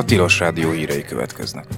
Tilos Rádió hírei következnek.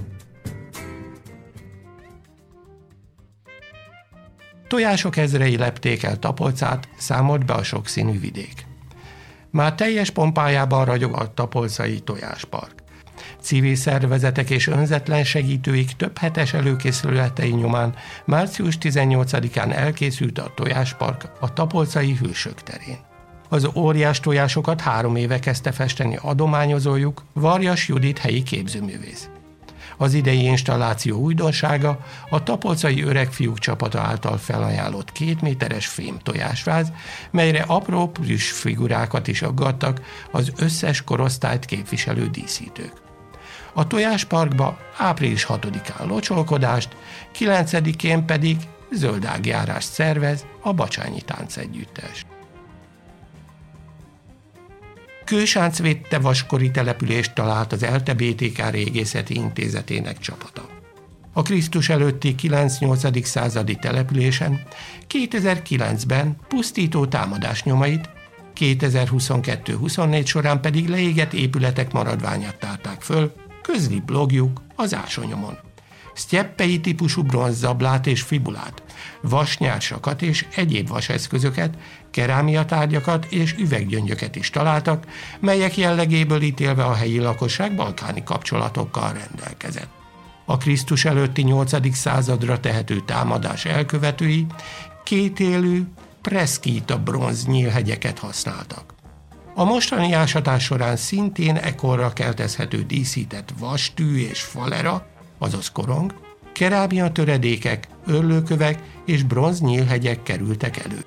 Tojások ezrei lepték el Tapolcát, számolt be a sokszínű vidék. Már teljes pompájában ragyog a tapolcai tojáspark. Civil szervezetek és önzetlen segítőik több hetes előkészületei nyomán március 18-án elkészült a tojáspark a tapolcai Hősök terén. Az óriás tojásokat 3 éve kezdte festeni adományozójuk, Varjas Judit helyi képzőművész. Az idei installáció újdonsága a tapolcai öregfiúk csapata által felajánlott 2 méteres fém tojásváz, melyre apró plüss figurákat is aggattak az összes korosztályt képviselő díszítők. A tojásparkba április 6-án locsolkodást, 9-én pedig zöldágjárást szervez a Bacsányi Táncegyüttes. Kősáncvédte vaskori települést talált az ELTE BTK Régészeti Intézetének csapata. A Krisztus előtti 9-8. századi településen 2009-ben pusztító támadás nyomait, 2022-24 során pedig leégett épületek maradványát tárták föl, közli blogjuk az ásonyomon. Sztyeppei típusú bronzzablát és fibulát, vasnyársakat és egyéb vaseszközöket, kerámiatárgyakat és üveggyöngyöket is találtak, melyek jellegéből ítélve a helyi lakosság balkáni kapcsolatokkal rendelkezett. A Krisztus előtti 8. századra tehető támadás elkövetői kétélű preszkíta bronz nyílhegyeket használtak. A mostani ásatás során szintén ekkorra keltezhető díszített vastű és falera, azaz korong, kerámia töredékek, örlőkövek és bronz nyílhegyek kerültek elő.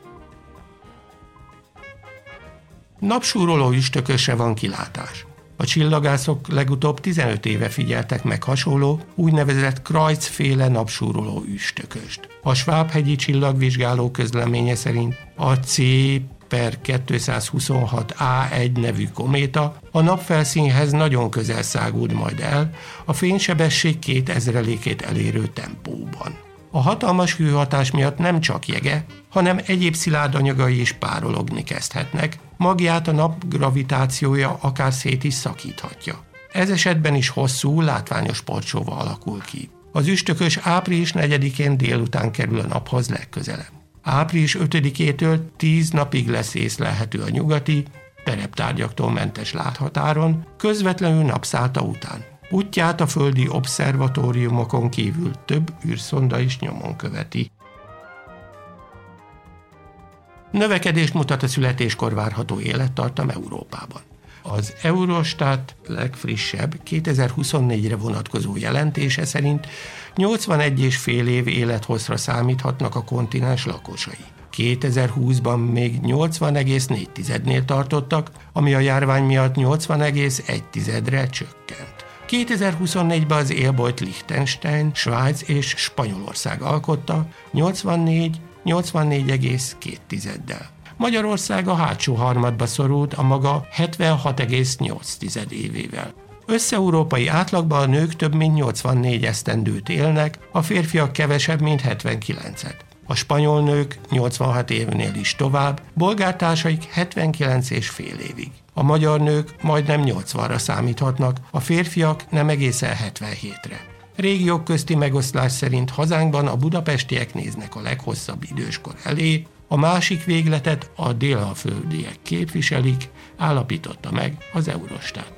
Napsúroló üstökösre van kilátás. A csillagászok legutóbb 15 éve figyeltek meg hasonló, úgynevezett Kreutz-féle napsúroló üstököst. A Svábhegyi csillagvizsgáló közleménye szerint a C/226A1 nevű kométa a napfelszínhez nagyon közel száguld majd el, a fénysebesség 2000-ét elérő tempóban. A hatalmas hőhatás miatt nem csak jege, hanem egyéb szilárd anyagai is párologni kezdhetnek, magját a nap gravitációja akár szét is szakíthatja. Ez esetben is hosszú, látványos porcsóva alakul ki. Az üstökös április 4-én délután kerül a naphoz legközelebb. Április 5-től 10 napig lesz észlelhető a nyugati, tereptárgyaktól mentes láthatáron, közvetlenül napszálta után. Útját a földi obszervatóriumokon kívül több űrszonda is nyomon követi. Növekedést mutat a születéskor várható élettartam Európában. Az Eurostat legfrissebb 2024-re vonatkozó jelentése szerint 81,5 év élethosszra számíthatnak a kontinens lakosai. 2020-ban még 80,4-nél tartottak, ami a járvány miatt 80,1-re csökkent. 2024-ben az élbolyt Liechtenstein, Svájc és Spanyolország alkotta 84,2-del. Magyarország a hátsó harmadba szorult a maga 76,8 évével. Összeurópai átlagban a nők több mint 84 esztendőt élnek, a férfiak kevesebb, mint 79-et. A spanyol nők 86 évnél is tovább, bolgártársaik 79,5 évig. A magyar nők majdnem 80-ra számíthatnak, a férfiak nem egészen 77-re. Régiók közti megoszlás szerint hazánkban a budapestiek néznek a leghosszabb időskor elé, a másik végletet a délalföldiek képviselik, állapította meg az Eurostat.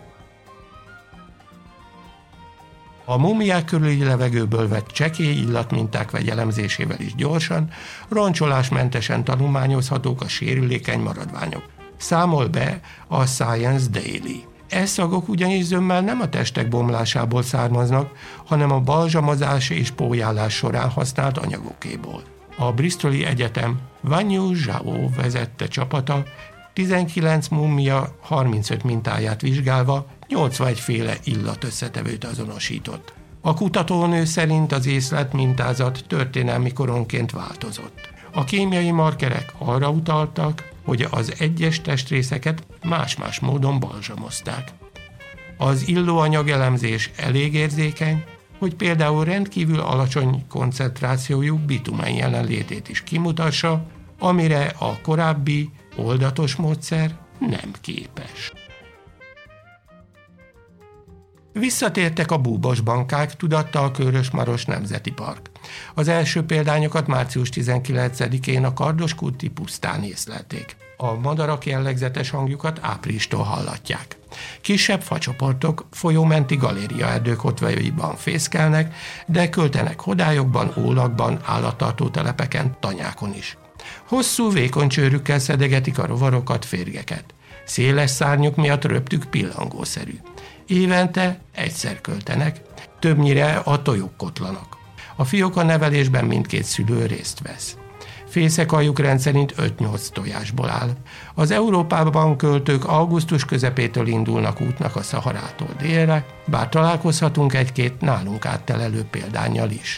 A múmiák körüli levegőből vett csekély illatminták vegyelemzésével is gyorsan, roncsolásmentesen tanulmányozhatók a sérülékeny maradványok. Számol be a Science Daily. Szagok ugyanis zömmel nem a testek bomlásából származnak, hanem a balzsamozás és pólyálás során használt anyagokéból. A Bristoli Egyetem Wanyu Zhao vezette csapata 19 múmia 35 mintáját vizsgálva 81 féle illatösszetevőt azonosított. A kutatónő szerint az észlelt mintázat történelmi koronként változott. A kémiai markerek arra utaltak, hogy az egyes testrészeket más-más módon balzsamozták. Az illóanyag elemzés elég érzékeny, hogy például rendkívül alacsony koncentrációjú bitumen jelenlétét is kimutassa, amire a korábbi oldatos módszer nem képes. Visszatértek a búbos bankák, tudatta a Körös-Maros Nemzeti Park. Az első példányokat március 19-én a Kardoskulti pusztán észlelték. A madarak jellegzetes hangjukat áprilistól hallatják. Kisebb facsoportok folyómenti galériaerdők hotvajaiban fészkelnek, de költenek hodályokban, ólakban, állattartó telepeken, tanyákon is. Hosszú, vékony csőrükkel szedegetik a rovarokat, férgeket. Széles szárnyuk miatt röptük pillangószerű. Évente egyszer költenek, többnyire a tojók kotlanak. A fióka nevelésben mindkét szülő részt vesz. Fészekajuk rendszerint 5-8 tojásból áll. Az Európában költők augusztus közepétől indulnak útnak a Szaharától délre, bár találkozhatunk egy-két nálunk áttelelő példánnyal is.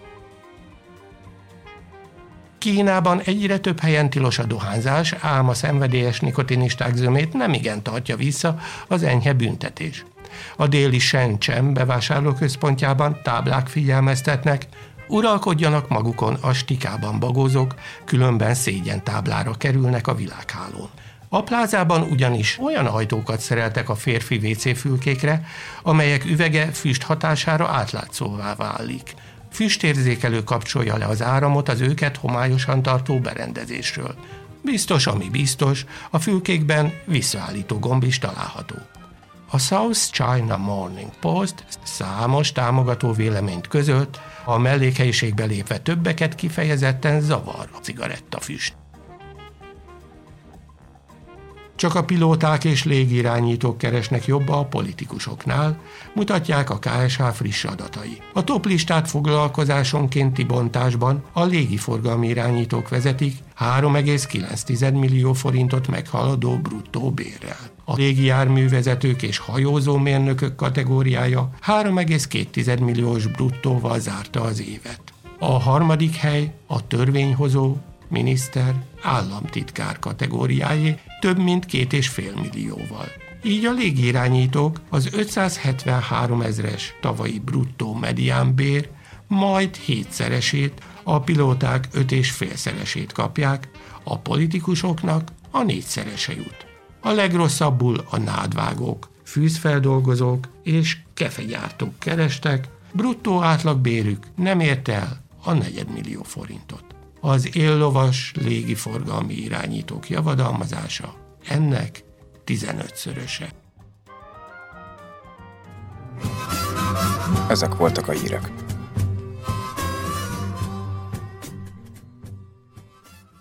Kínában egyre több helyen tilos a dohányzás, ám a szenvedélyes nikotinisták zömét nemigen tartja vissza az enyhe büntetés. A déli Shenzhen bevásárlóközpontjában táblák figyelmeztetnek, uralkodjanak magukon a stikában bagózók, különben szégyen táblára kerülnek a világhálón. A plázában ugyanis olyan ajtókat szereltek a férfi WC fülkékre, amelyek üvege füst hatására átlátszóvá válik. Füstérzékelő kapcsolja le az áramot az őket homályosan tartó berendezésről. Biztos, ami biztos, a fülkékben visszaállító gomb is található. A South China Morning Post számos támogató véleményt közölt, a mellékhelyiségbe lépve többeket kifejezetten zavar a cigarettafüst. Csak a pilóták és légirányítók keresnek jobba a politikusoknál, mutatják a KSH friss adatai. A toplistát foglalkozásonkénti bontásban a légiforgalmi irányítók vezetik 3,9 millió forintot meghaladó bruttó bérrel. A légijárművezetők és hajózómérnökök kategóriája 3,2 milliós bruttóval zárta az évet. A harmadik hely a törvényhozó, miniszter, államtitkár kategóriájé több mint 2,5 millióval. Így a légirányítók az 573 000-es tavalyi bruttó mediánbér majd 7-szeresét, a pilóták 5,5-szeresét kapják, a politikusoknak a 4-szerese jut. A legrosszabbul a nádvágók, fűzfeldolgozók és kefegyártók kerestek, bruttó átlagbérük nem ért el a 4 millió forintot. Az éllovas légiforgalmi irányítók javadalmazása ennek 15-szöröse. Ezek voltak a hírek.